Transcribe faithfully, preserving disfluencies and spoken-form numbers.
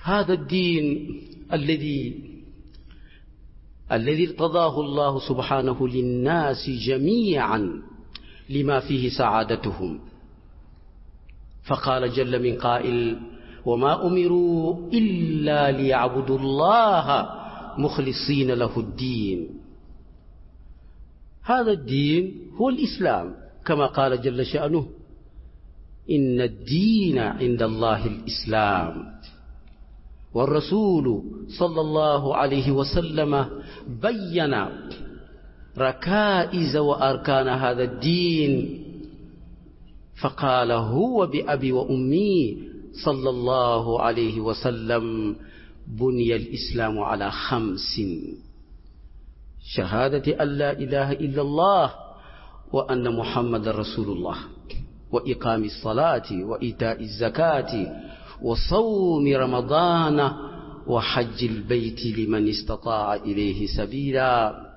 هذا الدين الذي الذي ارتضاه الله سبحانه للناس جميعا لما فيه سعادتهم. فقال جل من قائل: وما أمروا إلا ليعبدوا الله مخلصين له الدين. هذا الدين هو الإسلام، كما قال جل شأنه: إن الدين عند الله الإسلام. والرسول صلى الله عليه وسلم بين ركائز وأركان هذا الدين، فقال: هو بأبي وأمي صلى الله عليه وسلم بني الإسلام على خمس: شهادة أن لا إله إلا الله وأن محمد رسول الله، وإقام الصلاة وإيتاء الزكاة وصوم رمضان وحج البيت لمن استطاع إليه سبيلا.